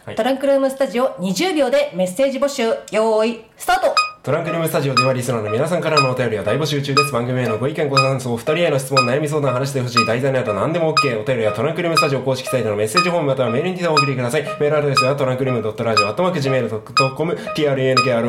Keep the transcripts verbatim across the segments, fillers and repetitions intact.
はい、 トランクルームスタジオにじゅうびょうでメッセージ募集。よーいスタート。 トランクルームスタジオではリスナーの皆さんからのお便りは大募集中です。番組へのご意見ご感想、ふたりへの質問、悩み相談、話してほしい題材など何でも OK。 お便りはトランクルームスタジオ公式サイトのメッセージフォームまたはメールにてお送りください。メールアドレスはトランクルームドットラジオアットマークジーメールドットコム トランクルーム ラ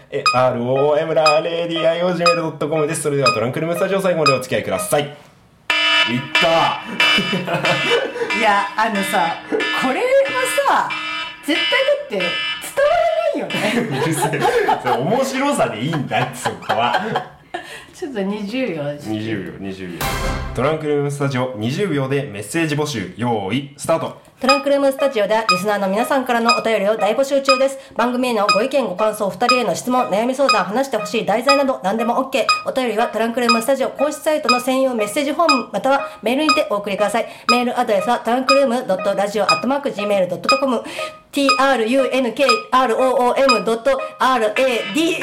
レディアイオージーメールドットコム です。それではトランクルームスタジオ最後までお付き合いください。いったいやあのさ、これはさ絶対だって伝わらないよね。 うるせえ、それ面白さでいいんだって、そこは。 ちょっとにじゅうびょうにじゅうびょうにじゅうびょうトランクルームスタジオにじゅうびょうでメッセージ募集。用意スタート。 トランクルームスタジオではリスナーの皆さんからのお便りを大募集中です。番組へのご意見ご感想、ふたりへの質問、悩み相談、話してほしい題材など何でも OK。 お便りはトランクルームスタジオ公式サイトの専用メッセージフォームまたはメールにてお送りください。メールアドレスはトランクルームドットラジオアットマークジーメールドットコム トランクルームドットラディ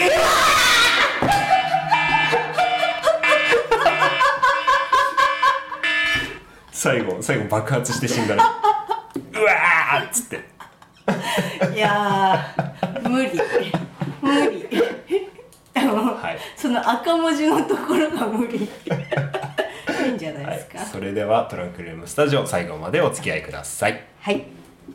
最後最後爆発して死んだらうわーっつって。 いやー無理無理はい、その赤文字のところが無理。いいんじゃないですか、はい、 それではトランクルームスタジオ最後までお付き合いください。 はい。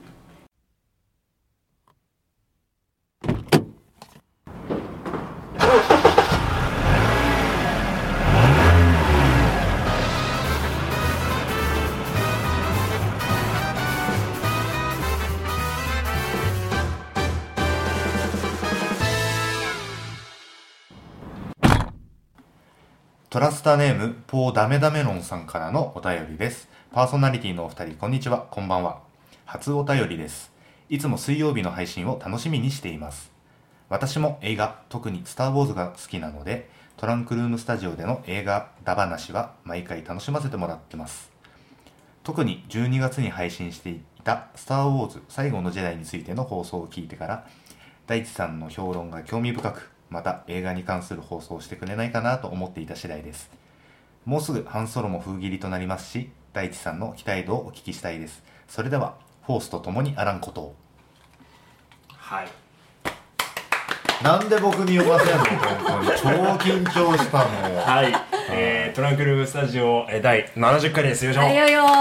トラスタネームポーダメダメロンさんからのお便りです。パーソナリティのお二人、こんにちは、こんばんは。初お便りです。いつも水曜日の配信を楽しみにしています。私も映画、特にスターウォーズが好きなので、トランクルームスタジオでの映画だ話は毎回楽しませてもらってます。特にじゅうにがつに配信していたスターウォーズ最後のジェダイについての放送を聞いてから、大地さんの評論が興味深く、また映画に関する放送をしてくれないかなと思っていた次第です。もうすぐハンソロも封切りとなりますし、大地さんの期待度をお聞きしたいです。それではフォースと共にあらんことを。 はい。 なんで僕に読ませんの？本当に超緊張したもん。 はい、えー、トランクルームスタジオだいななじゅっかいです。よいしょ。 はいよよー、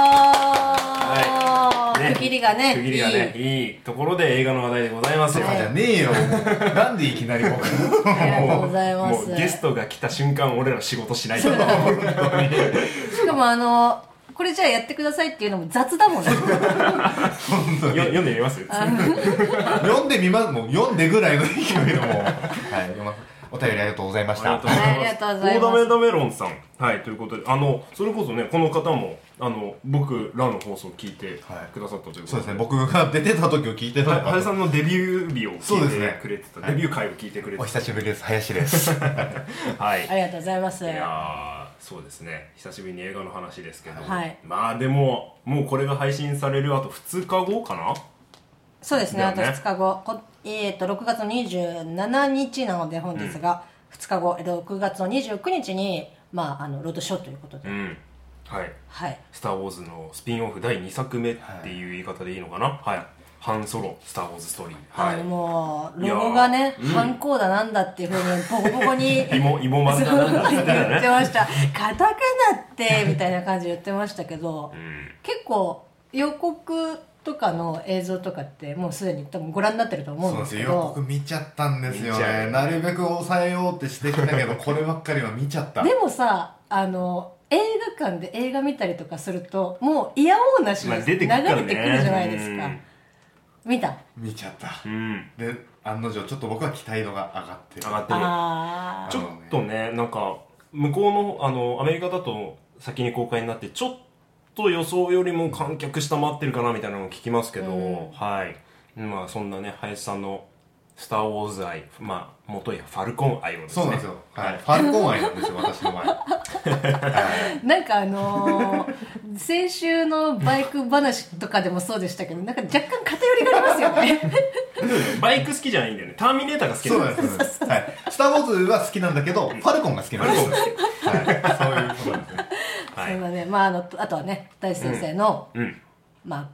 はいね、 区切りがね、 区切りがね、いい、いいところで映画の話題でございますよ。 そうじゃねえよ。なんでいきなり僕。 ありがとうございます。 もうゲストが来た瞬間俺ら仕事しないと。 しかもあのこれじゃあやってくださいっていうのも雑だもんね。 読んでみます？ 読んでみます。もう読んでぐらいの勢いでもう、はい、読ます。お便りありがとうございました。 ありがとうございます。 オーダメダメロンさん、はい、ということで、あのそれこそね、この方もあの僕らの放送を聞いてくださったということで、はい、そうですね、 僕が出てた時を聞いてたのか、 林さんのデビュー日を聞いてくれてた、 ね、 デビュー回を聞いてくれてた、 お久しぶりです、林です。 はい、 ありがとうございます。 いやそうですね、久しぶりに映画の話ですけど、 はい、 まあでももうこれが配信されるあとふつかごかな。 そうですね、あとふつかご、こえー、とろくがつのにじゅうしちにちなので本日が、うんふつかご、ろくがつのにじゅうくにちに、まあ、あのロードショーということで、 うんはいはい、 スター・ウォーズのスピンオフだいにさくめっていう言い方でいいのかな、はいはい、ハンソロスター・ウォーズストーリー、 はい、もうロゴがね、ハンコーだなんだっていうふうにボコボコに芋芋丸だなんだって言ってました。カタカナってみたいな感じで言ってましたけど、うん、結構予告とかの映像とかってもうすでに多分ご覧になってると思うんですけど、 そうですよ、予告見ちゃったんですよね。なるべく抑えようってしてきたけどこればっかりは見ちゃった。 でもさ、あの映画館で映画見たりとかするともうイヤホンなしで流れてくるじゃないですか、見た見ちゃった、 うん、 で案の定ちょっと僕は期待度が上がってる上がってるあちょっとね、なんか向こうの、あのアメリカだと先に公開になってちょっと予想よりも観客下回ってるかなみたいなのを聞きますけど、うん、はい、まあそんなね林さんのスター・ウォーズ愛、まあ元やファルコン愛をですね、 そうなんですよ、はい、ファルコン愛なんですよ私の前。 なんかあのー、先週のバイク話とかでもそうでしたけど、なんか若干偏りがありますよね。 バイク好きじゃないんだよね、ターミネーターが好きなんです。 そうなんです、はい、スター・ウォーズは好きなんだけどファルコンが好きなんです。はい、そういうことなんですね。 はい、そんなね、まあ、あのあとはね大地先生の、うんうん、まあ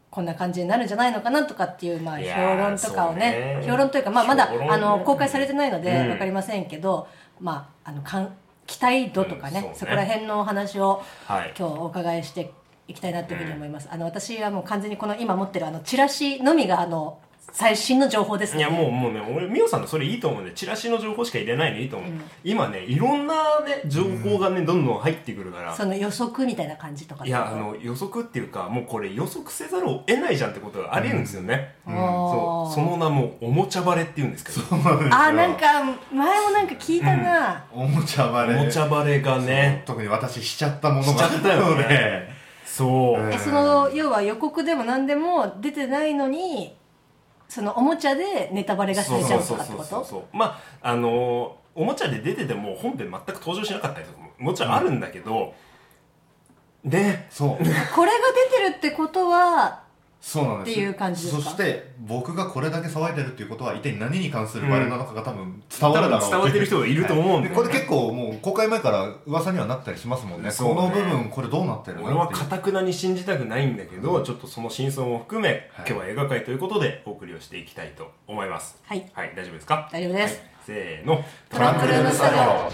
こんな感じになるんじゃないのかなとかっていう、まあ、 いや評論とかをねそうね評論というか、まあ、まだ、 評論ねあの公開されてないのでうん分かりませんけど、まあ、あのかん期待度とかね、 うんそうねそこら辺のお話を、 はい今日お伺いしていきたいなというふうに思います、あの私はもう完全にこの今持ってるあのチラシのみがあの最新の情報ですね。 いやもうもうね俺美桜さんのそれいいと思うんでチラシの情報しか入れないのいいと思う、うん、今ねいろんなね情報がねどんどん入ってくるから、 その予測みたいな感じとかいやあの予測っていうかもうこれ予測せざるを得ないじゃんってことがありえるんですよね、うんうん、そうその名もおもちゃバレっていうんですけどあなんか前もなんか聞いたな、 うん、おもちゃバレおもちゃバレがね特に私しちゃったものがしちゃったよねそう、 えその要は予告でも何でも出てないのにそのおもちゃでネタバレがされちゃうとかってこと？ そうそうそうそうまああのおもちゃで出てても本編全く登場しなかったりとかももちろんあるんだけど、うん、でそうこれが出てるってことはそうなんですっていう感じですか。 そして僕がこれだけ騒いでるっていうことは一体何に関するバレなのかが多分伝わるだろう、 うん、伝わってる人がいると思うんで、ね、 これ結構もう公開前から噂にはなったりしますもんね。この部分これどうなってるの？ 俺はかたくなに信じたくないんだけど、うん、ちょっとその真相も含め、はい、今日は映画界ということでお送りをしていきたいと思います。 はい、 はい、大丈夫ですか？ 大丈夫です、 はい、せーのトランクルームスタジ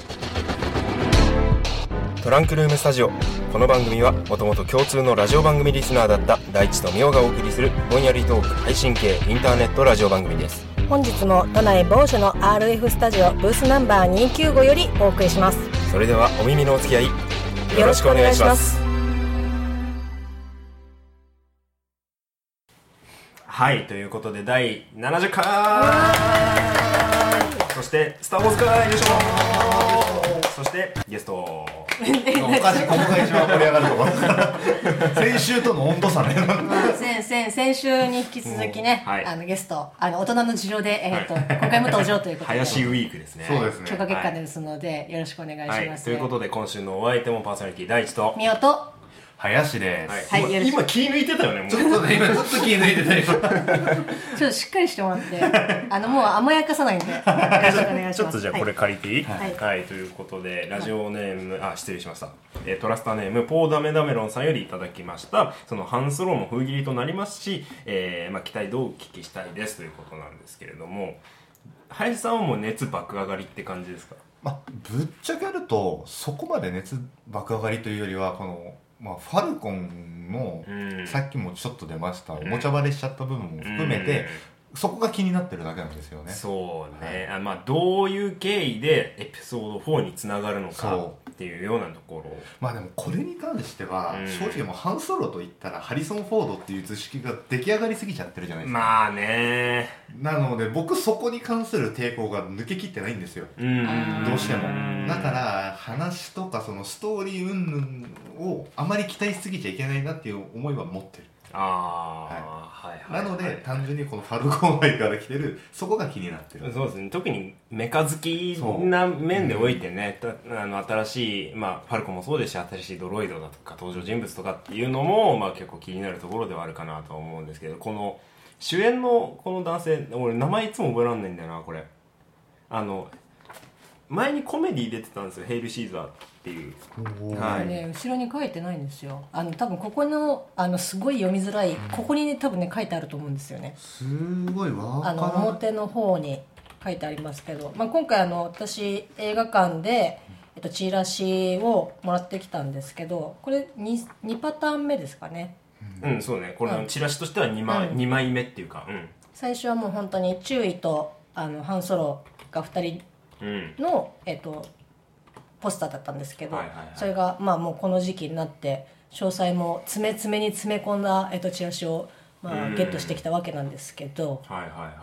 オトランクルームスタジオ。この番組はもともと共通のラジオ番組リスナーだった大地とみおがお送りするぼんやりトーク配信系インターネットラジオ番組です。 本日も都内某所の アールエフ スタジオブースナンバーにひゃくきゅうじゅうごよりお送りします。 それではお耳のお付き合いよろしくお願いします。はい、ということでだいななじゅっかい、そしてスター・ウォーズ会、よいしょー、そしてゲストおかしい、ここが一番盛り上がるところ先週との温度差ね先, 先, 先週に引き続きね、はい、あのゲストあの大人の事情で、えーとはい、今回も登場ということで林ウィークですね。 そうですね、 許可月間ですので、はい、よろしくお願いします、はい、 ということで今週のお相手もパーソナリティ第一とみおと林です、 はいはい、今気抜いてたよね。もうちょっとね今ちょっと気抜いてたよちょっとしっかりしてもらってあのもう甘やかさないんでよろしくお願いします。 ちょっとじゃあこれ借りていい？ はい、 はい、ということでラジオネーム、はい、あ失礼しました、えー、トラスターネームポーダメダメロンさんよりいただきました。そのハンソロも封切りとなりますし、えーまあ、期待度をお聞きしたいですということなんですけれども、林さんはもう熱爆上がりって感じですか？ まあ、ぶっちゃけるとそこまで熱爆上がりというよりはこのまあ、ファルコンの、うん、さっきもちょっと出ました、うん、おもちゃバレしちゃった部分も含めて、うん、そこが気になってるだけなんですよね。 そうね、はい、あまあ、どういう経緯でエピソードフォーにつながるのかっていうようなところ。 まあでもこれに関しては、うん、正直もうハンソロといったらハリソン・フォードっていう図式が出来上がりすぎちゃってるじゃないですか。 まあね。 なので僕そこに関する抵抗が抜けきってないんですよ、うんどうしても。だから話とかそのストーリー云々をあまり期待しすぎちゃいけないなっていう思いは持ってる。 ああ、はいはいはい、 なので単純にこのファルコン愛から来てるそこが気になってる。 そうですね、特にメカ好きな面でおいてね、うん、あの新しい、まあ、ファルコンもそうですし新しいドロイドだとか登場人物とかっていうのも、まあ、結構気になるところではあるかなと思うんですけど、この主演のこの男性俺名前いつも覚えられないんだよな。これあの前にコメディ出てたんですよ、ヘイル・シーザーっていう、 はいね、後ろに書いてないんですよ。あの多分ここのあのすごい読みづらい、うん、ここに、ね、多分ね書いてあると思うんですよね。 すごいわあの表の方に書いてありますけど、まあ、今回あの私映画館で、えっと、チラシをもらってきたんですけど、これ 2, 2パターン目ですかね。 うん、うん、そうね、これのチラシとしては 2, 枚、うん、にまいめっていうか、うん、 最初はもう本当に注意とあのハンソロがふたりの、うんえっと、ポスターだったんですけど、はいはいはい、それが、まあ、もうこの時期になって詳細も詰め詰めに詰め込んだ、えっと、チラシを、まあ、ゲットしてきたわけなんですけど、 はいはいはい、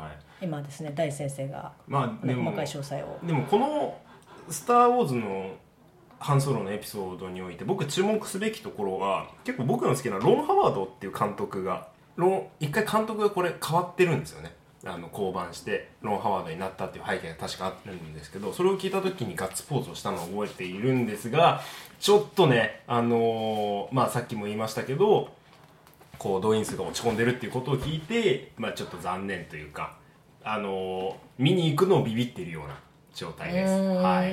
今ですね大先生が、 まあ、でも細かい詳細を。 でもこの「スター・ウォーズ」のハンソロのエピソードにおいて僕注目すべきところは結構僕の好きなロン・ハワードっていう監督がロン一回監督がこれ変わってるんですよね。あの降板してロン・ハワードになったっていう背景が確かあるんですけど、それを聞いた時にガッツポーズをしたのを覚えているんですが、ちょっとね、あのーまあ、さっきも言いましたけどこう動員数が落ち込んでるっていうことを聞いて、まあ、ちょっと残念というか、あのー、見に行くのをビビっているような状態です。はい、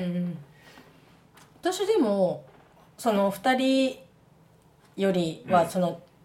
私でもそのふたりよりはその、うん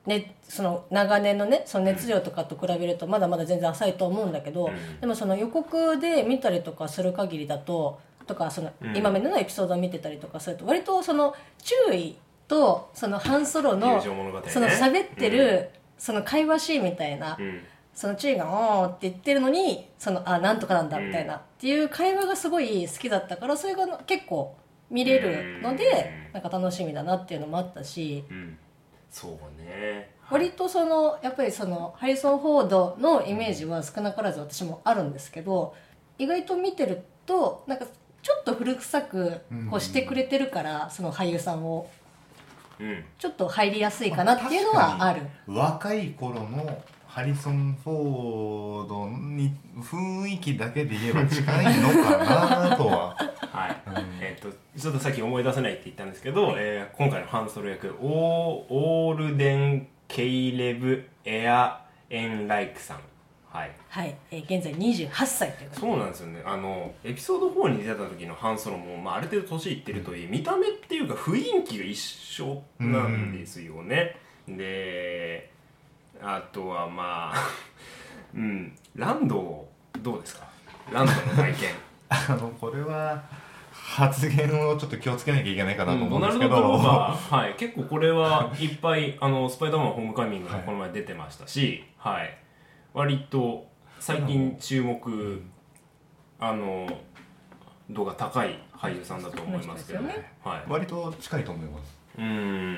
ね、その長年のねその熱量とかと比べるとまだまだ全然浅いと思うんだけど、うん、でもその予告で見たりとかする限りだととかその今までのエピソードを見てたりとかすると割とその注意とそのハンソロのその喋ってるその会話シーンみたいな、うん、その注意がおーって言ってるのにそのあなんとかなんだみたいなっていう会話がすごい好きだったからそれが結構見れるのでなんか楽しみだなっていうのもあったし、うん、 そうね、 割とそのやっぱりそのハリソン・フォードのイメージは少なからず私もあるんですけど意外と見てるとなんかちょっと古臭くこうしてくれてるからその俳優さんをちょっと入りやすいかなっていうのはある、 まあ、若い頃のハリソン・フォードに雰囲気だけで言えば近いのかなとははい、うん、えー、っとちょっとさっき思い出せないって言ったんですけど、えー、今回のハンソロ役オー、オールデン・ケイレブ・エア・エンライクさん、はい、 はい、えー、現在にじゅうはっさいということでそうなんですよね。あのエピソードフォーに出た時のハンソロも、まあ、ある程度年いってるといい、見た目っていうか雰囲気が一緒なんですよね、うん、であとはまあうんランドどうですか、ランドの体験あのこれは発言をちょっと気をつけなきゃいけないかなと思うんですけど、 うん、ドナルド・トローバー、はい、結構これはいっぱいあのスパイダーマンホームカミングがこの前出てましたし、はいはい、割と最近注目、うん、あの度が高い俳優さんだと思いますけど、ね、はい、 割と近いと思います。うん、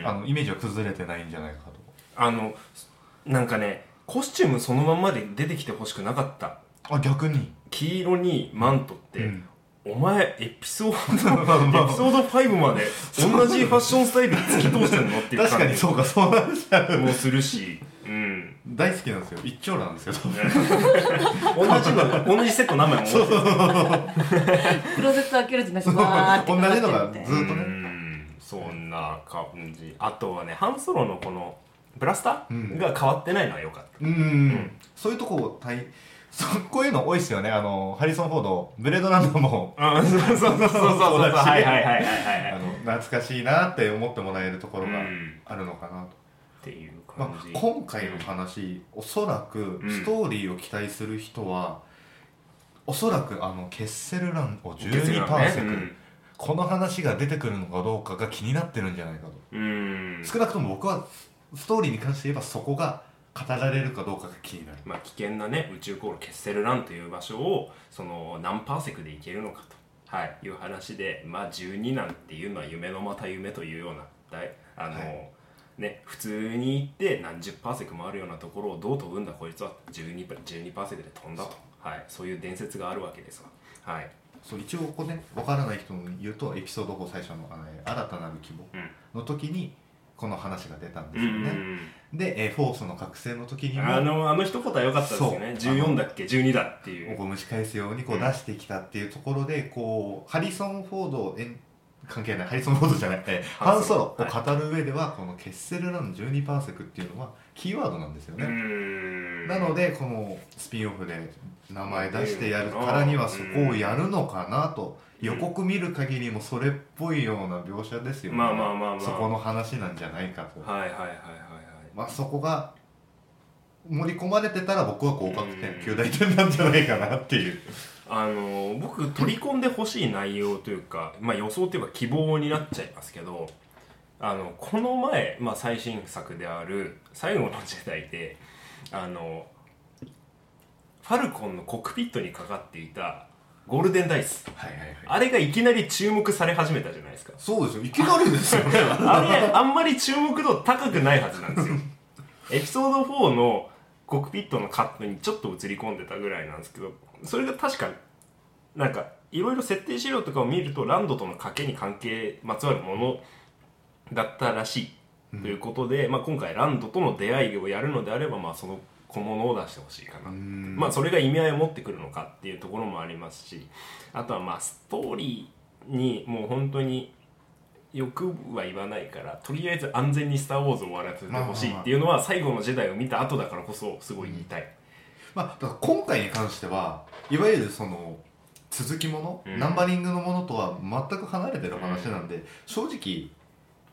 あのイメージは崩れてないんじゃないかと。 あのなんかねコスチュームそのまんまで出てきてほしくなかった。 あ、逆に黄色にマントって、うん、お前エピソードエピソードファイブまで同じファッションスタイル突き通してんのっていう感じ確かにそうかそうなっちゃうもうするし、うん、 大好きなんですよ。一丁なんですよ同じの同じセット何枚も持ってるクローゼット開けるとなんかバーって同じのがずっとね、 うん、そんな感じ。あとはねハンソロのこのブラスターが変わってないのは良かった、うんうん、 そういうとこを対そこういうの多いですよね。あのハリソン・フォードブレードランドもあそうそうそうそうそうはいはいはいはいあの懐かしいなって思ってもらえるところがあるのかなと、うん、 っていう感じ、 まあ、今回の話、うん、おそらくストーリーを期待する人は、うん、おそらくあのケッセルランをじゅうにパーセク、ねうん、この話が出てくるのかどうかが気になってるんじゃないかと、うん、少なくとも僕はストーリーに関して言えばそこが語られるかどうかが気になる。 まあ、危険なね宇宙航路ケッセルランという場所をその何パーセクで行けるのかと、はい、いう話で、まあ、じゅうになんていうのは夢のまた夢というような大あの、はいね、普通に行って何十パーセクもあるようなところをどう飛ぶんだこいつは じゅうにパーセクで飛んだと、はい、そういう伝説があるわけですわ、はい、 そう一応ここね分からない人に言うとエピソードフォー最初のあの新たなる希望の時にこの話が出たんですよね、うんうんうん、で、えー、フォースの覚醒の時にもあのあの一言は良かったですよね。じゅうよんだっけじゅうにだっていうこう蒸し返すようにこう出してきたっていうところで、うん、こうハリソン・フォードえ関係ないハリソン・フォードじゃなくてハンソロを語る上では、はい、このケッセルラン じゅうにパーセクっていうのはキーワードなんですよね。うんなのでこのスピンオフで名前出してやるからにはそこをやるのかなと、予告見る限りもそれっぽいような描写ですよね。 まあまあまあまあそこの話なんじゃないかと。 はいはいはいはいはい。 まあそこが盛り込まれてたら僕は合格点きゅう大点なんじゃないかなっていう。 あの僕取り込んでほしい内容というか、まあ、予想というか希望になっちゃいますけど、あのこの前、まあ、最新作である「最後の時代で」あのファルコンのコックピットにかかっていたゴールデンダイス、はいはいはい、あれがいきなり注目され始めたじゃないですか。 そうですよ、いきなりですよねあれあんまり注目度高くないはずなんですよエピソードフォーのコックピットのカットにちょっと映り込んでたぐらいなんですけど、それが確かなんかいろいろ設定資料とかを見るとランドとの賭けに関係まつわるものだったらしいということで、うんまあ、今回ランドとの出会いをやるのであれば、まあ、その小物を出してほしいかな。まあそれが意味合いを持ってくるのかっていうところもありますし、あとはまあストーリーにもう本当に欲は言わないから、とりあえず安全にスター・ウォーズを終わらせてほしいっていうのは最後のジェダイを見た後だからこそすごい言いたい、うんまあ、だから今回に関してはいわゆるその続きもの、うん、ナンバリングのものとは全く離れてる話なんで、うん、正直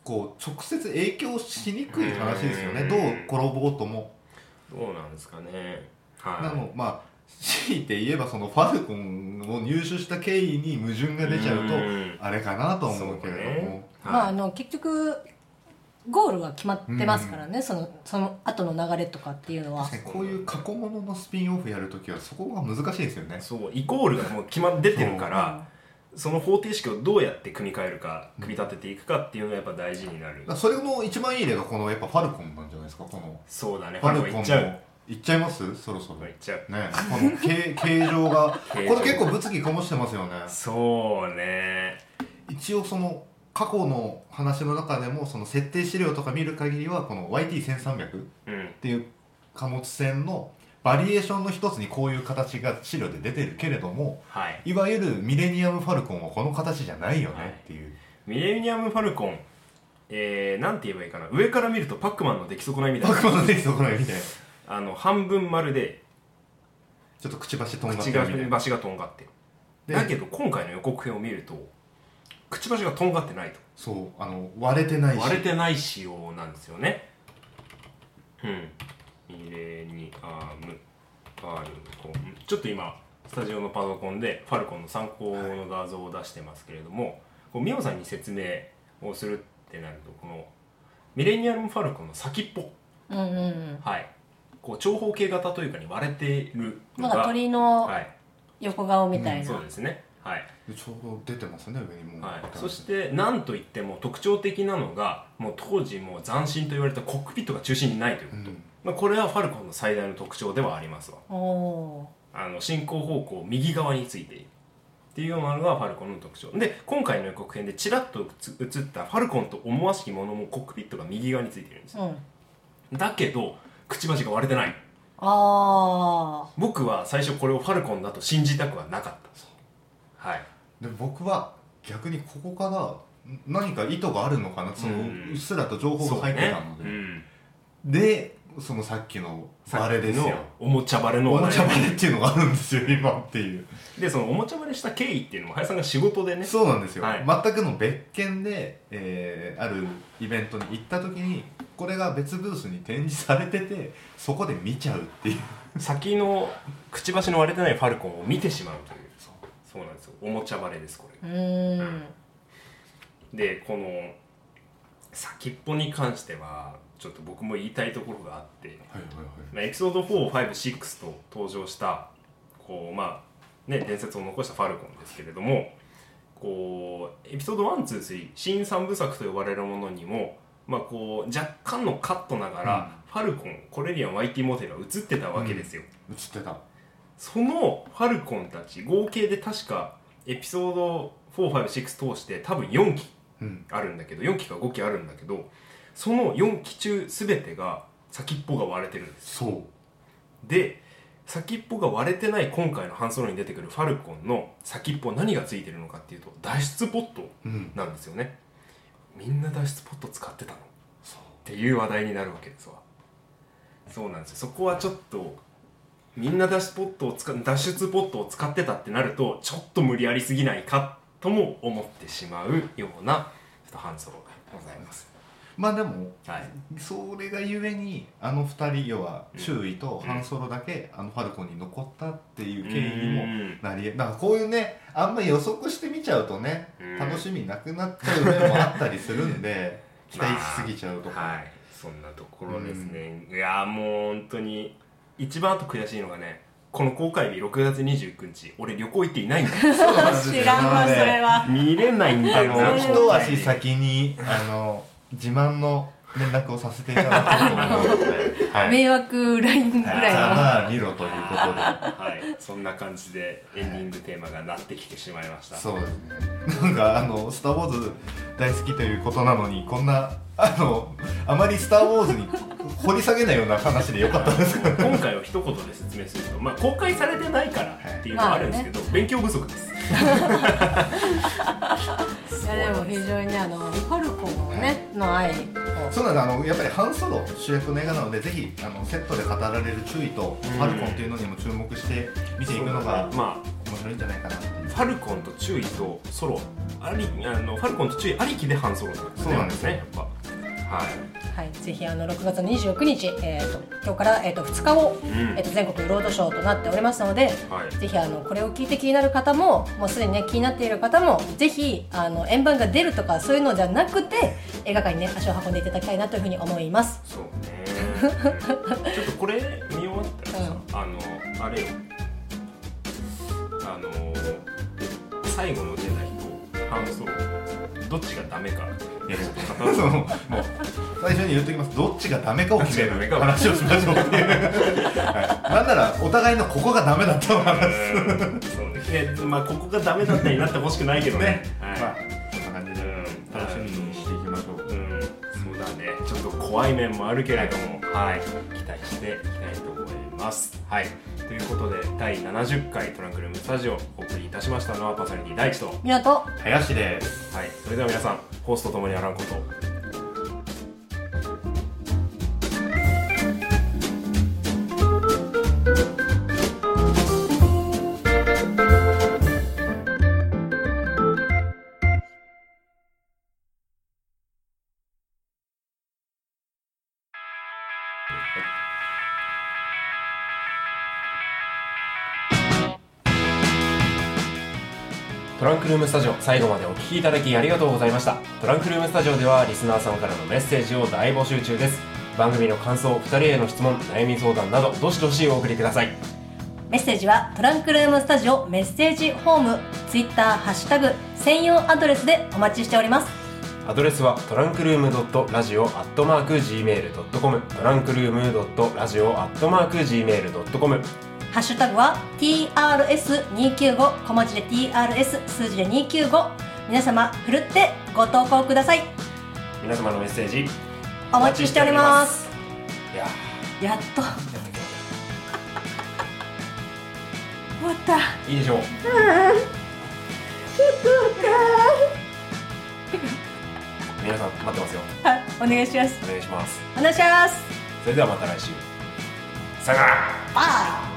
こう直接影響しにくい話ですよね。どう転ぼうとも。 どうなんですかね。はい。 なのまあ強いて言えばそのファルコンを入手した経緯に矛盾が出ちゃうとあれかなと思うけれども、ね、 はい、まああの結局ゴールは決まってますからね、うん、そのその後の流れとかっていうのは。 こういう過去物のスピンオフやるときはそこが難しいですよね。 そうイコールがもう決まって出てるから、うん、その方程式をどうやって組み替えるか組み立てていくかっていうのがやっぱ大事になる。 それの一番いい例がこのやっぱファルコンなんじゃないですか。このそうだね、 ファルコンのいっちゃういっちゃいますそろそろいっちゃうね。この形, 形状がこれ結構物議醸してますよね。 そうね。 一応その過去の話の中でもその設定資料とか見る限りはこの ワイティーせんさんびゃく っていう貨物船のバリエーションの一つにこういう形が資料で出てるけれども、はい、いわゆるミレニアム・ファルコンはこの形じゃないよねっていう、はい、 ミレニアム・ファルコン、えー、なんて言えばいいかな。上から見るとパックマンの出来損ないみたいな。 パックマンの出来損ないみたいな。 あの半分丸でちょっとくちばしとんがってるみたいな。 くちばしがとんがってる。だけど今回の予告編を見るとくちばしがとんがってないと。 そうあの割れてないし割れてない仕様なんですよね。うんミレニアムファルコン、ちょっと今スタジオのパソコンでファルコンの参考の画像を出してますけれども、はい、こうミオさんに説明をするってなるとこのミレニアムファルコンの先っぽ、 うんうんうん、 はいこう長方形型というかに割れてるのがなんか鳥の横顔みたいな、 はいうん、そうですね。はい、 ちょうど出てますね上にも、 はい、そして何といっても特徴的なのがもう当時もう斬新と言われたコックピットが中心にないということ、うんまあ、これはファルコンの最大の特徴ではありますわ。おあの進行方向右側についているっていうようなのがファルコンの特徴で、今回の予告編でちらっと映ったファルコンと思わしきものもコックピットが右側についているんですよ、うん、だけどくちばしが割れてない。あ僕は最初これをファルコンだと信じたくはなかった。はいで僕は逆にここから何か意図があるのかな、そのうっすらと情報が入ってたので、ねうん、でそのさっきのバレですよ、 おもちゃバレのおもちゃバレっていうのがあるんですよ今っていう。 でそのおもちゃバレした経緯っていうのも林さんが仕事でね。 そうなんですよ、はい、全くの別件で、えー、あるイベントに行った時にこれが別ブースに展示されててそこで見ちゃうっていう先のくちばしの割れてないファルコンを見てしまうという。そうなんですよ、おもちゃバレですこれ。うーんでこの先っぽに関してはちょっと僕も言いたいところがあって、はいはいはいまあ、エピソードフォー、ファイブ、シックスと登場したこう、まあね、伝説を残したファルコンですけれども、こうエピソードワン、ツー、スリー新三部作と呼ばれるものにも、まあ、こう若干のカットながら、うん、ファルコン、コレリアン、ワイティモテルは映ってたわけですよ、 うん、映ってた。 そのファルコンたち合計で確かエピソードフォー、ファイブ、シックス通して多分よんきあるんだけど、うん、よんきかごきあるんだけどそのよんき中全てが先っぽが割れてるんです。そうで先っぽが割れてない今回のハンソロに出てくるファルコンの先っぽ何がついてるのかっていうと脱出ポットなんですよね、うん、みんな脱出ポット使ってたのっていう話題になるわけですわ。そうなんですよ。そこはちょっとみんな脱出ポットを使脱出ポットを使ってたってなるとちょっと無理やりすぎないかとも思ってしまうようなちょっとハンソロがございます。 まあでも、はい、それがゆえにあのふたり要は周囲とハンソロだけ、うん、あのファルコンに残ったっていう経緯にもなりえ、だからこういうねあんまり予測してみちゃうとね、うん、楽しみなくなっちゃう面もあったりするんで期待しすぎちゃうとか、まあ、はいそんなところですね、うん、いやもう本当に一番あと悔しいのがね、この公開日ろくがつにじゅうくにち俺旅行行っていないんだよ。 知らんわそれは見れないんだよな。 一足先にあの自慢の連絡をさせていただこうと思うので、 はい、迷惑 ライン ぐらいのまあ見ろということで、 はい、そんな感じでエンディングテーマがなってきてしまいました。 そうですね。なんかあのスター・ウォーズ大好きということなのにこんなあのあまりスター・ウォーズに掘り下げないような話でよかったですか。 今回は一言で説明すると、まあ、公開されてないからっていうのはあるんですけど、まあね、勉強不足です。 いやでも非常にねあのファルコンのねの愛そうなんです。あのやっぱりハンソロ主役の映画なのでぜひあのセットで語られる注意と、うん、ファルコンっていうのにも注目して見ていくのが、 まあ面白いんじゃないかなっていう。 ファルコンとチュイとソロありあのファルコンとチュイありきでハンソロなんですね。 そうなんですね、 やっぱ。はい、 はい、ぜひあのろくがつにじゅうくにち、えー、と今日から、えー、とふつかご、 うんえー、と全国ロードショーとなっておりますので、 はい、 ぜひあのこれを聞いて気になる方ももうすでにね気になっている方もぜひあの円盤が出るとかそういうのじゃなくて映画館にね足を運んでいただきたいなというふうに思います。 そうねちょっとこれ見終わったらさ、 うん、 あのあれよあの最後のジェダイとハンソロどっちがダメかいやそうもう最初に言っときます。どっちがダメかを決める話をしましょうっていう、はい、なんならお互いのここがダメだったの話すそうね、まあここがダメだったりなってほしくないけどね、 ね、 はい、 まあそんな感じで楽しみにしていきましょう。 うん、うん、そうだね、ちょっと怖い面もあるけれども、はい、期待していきたいと思います。はい、ということでだいななじゅっかいトランクルームスタジオをお送りいたしましたのはパーソナリティ大地とみなと林です。 はい、それでは皆さんホースとともにあらんこと。トランクルームスタジオ、最後までお聞きいただきありがとうございました。トランクルームスタジオではリスナーさんからのメッセージを大募集中です。番組の感想、ふたりへの質問、悩み相談などどしどしお送りください。 メッセージはトランクルームスタジオメッセージホーム、ツイッターハッシュタグ専用アドレスでお待ちしております。 アドレスはトランクルームドットラジオアットマークジーメールドットコム、トランクルームドットラジオアットマークジーメールドットコム。 ハッシュタグは ティーアールエスにきゅうご 小文字で ティーアールエス 数字でにきゅうご、皆様ふるってご投稿ください。 皆様のメッセージお待ちしております。 いややっと終わった。 いいでしょう。皆さん待ってますよ。 はい、お願いします。 お願いします。 お願いします。 それではまた来週。さよなら。 バイ。